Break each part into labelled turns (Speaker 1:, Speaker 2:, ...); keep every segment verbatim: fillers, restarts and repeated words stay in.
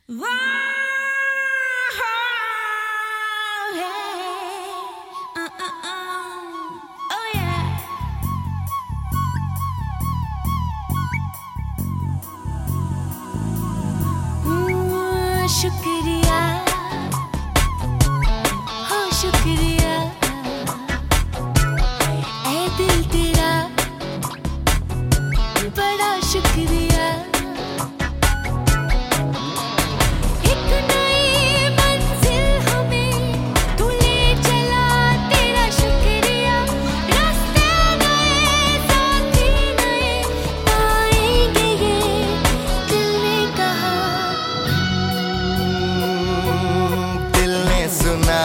Speaker 1: शुक्रिया हो शुक्रिया ऐ दिल तेरा बड़ा शुक्रिया। एक नई मंजिल हमें तू ले चला तेरा शुक्रिया। रास्ते नए साथी नए पाएंगे ये दिल ने कहा।
Speaker 2: दिल ने सुना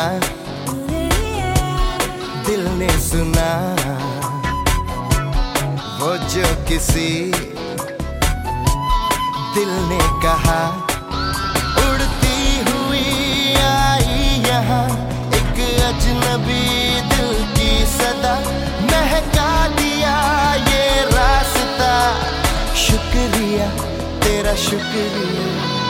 Speaker 2: दिल ने सुना वो जो किसी दिल ने कहा। उड़ती हुई आई यहाँ एक अजनबी दिल की सदा महका दिया ये रास्ता। शुक्रिया तेरा शुक्रिया।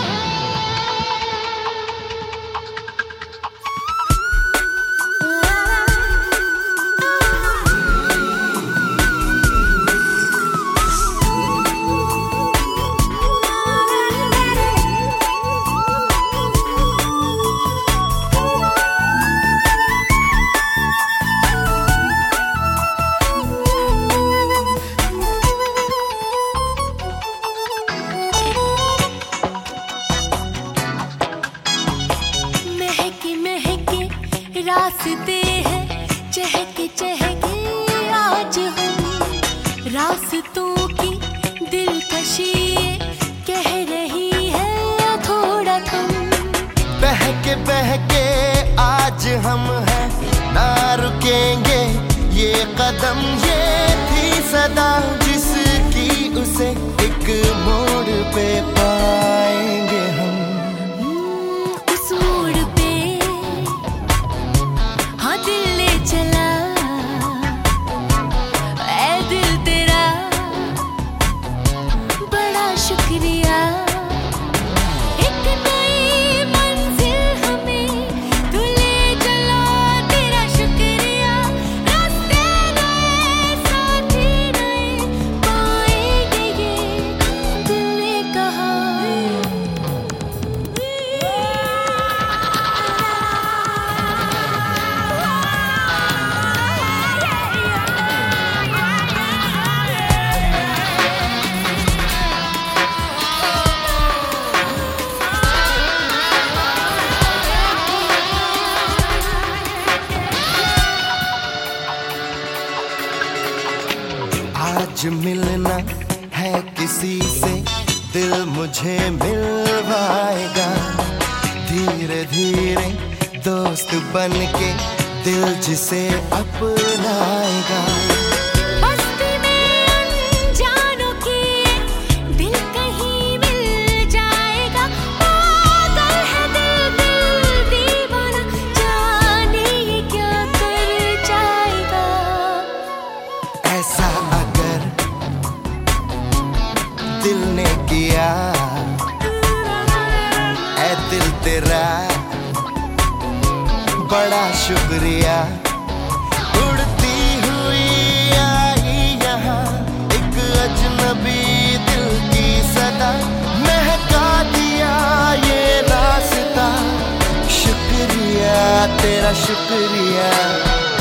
Speaker 1: रास्ते हैं चहके चहके आज हम रास्तों की दिलकशी कह रही है थोड़ा थम।
Speaker 2: बहके बहके आज हम हैं ना रुकेंगे ये कदम ये थी सदा जिसकी उसे एक मोड़ पे पाएंगे हम।
Speaker 1: उस मोड़ पे हाँ दिल ले चला ऐ दिल तेरा बड़ा शुक्रिया। एक नई मंजिल हमें तू ले चला तेरा शुक्रिया। रास्ते नए साथी नए पाएंगे ये दिल ने कहा।
Speaker 2: आज मिलना है किसी से दिल मुझे मिलवाएगा। धीरे धीरे दोस्त बन के दिल जिसे अपनाएगा।
Speaker 1: बस्ती में अनजानों की दिल कहीं मिल जाएगा। पागल है दिल दिल दीवाना जाने ये क्या कर जाएगा।
Speaker 2: ऐसा अगर दिल ने किया ऐ दिल तेरा बड़ा शुक्रिया। उड़ती हुई आई यहाँ एक अजनबी दिल की सदा महका दिया ये रास्ता। शुक्रिया तेरा शुक्रिया।